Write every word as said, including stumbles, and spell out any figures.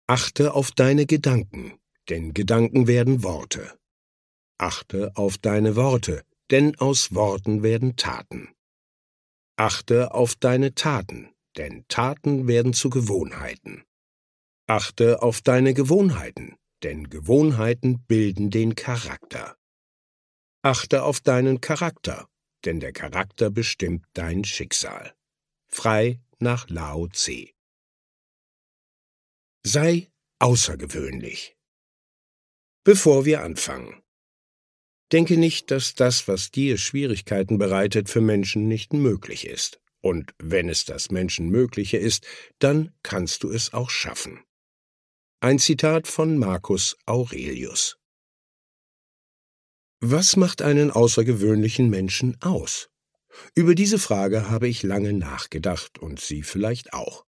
Achte auf deine Gedanken, denn Gedanken werden Worte. Achte auf deine Worte, denn aus Worten werden Taten. Achte auf deine Taten, denn Taten werden zu Gewohnheiten. Achte auf deine Gewohnheiten, denn Gewohnheiten bilden den Charakter. Achte auf deinen Charakter, denn der Charakter bestimmt dein Schicksal. Frei nach Lao Tse. Sei außergewöhnlich. Bevor wir anfangen. Denke nicht, dass das, was dir Schwierigkeiten bereitet, für Menschen nicht möglich ist. Und wenn es das Menschenmögliche ist, dann kannst du es auch schaffen. Ein Zitat von Marcus Aurelius. Was macht einen außergewöhnlichen Menschen aus? Über diese Frage habe ich lange nachgedacht und Sie vielleicht auch.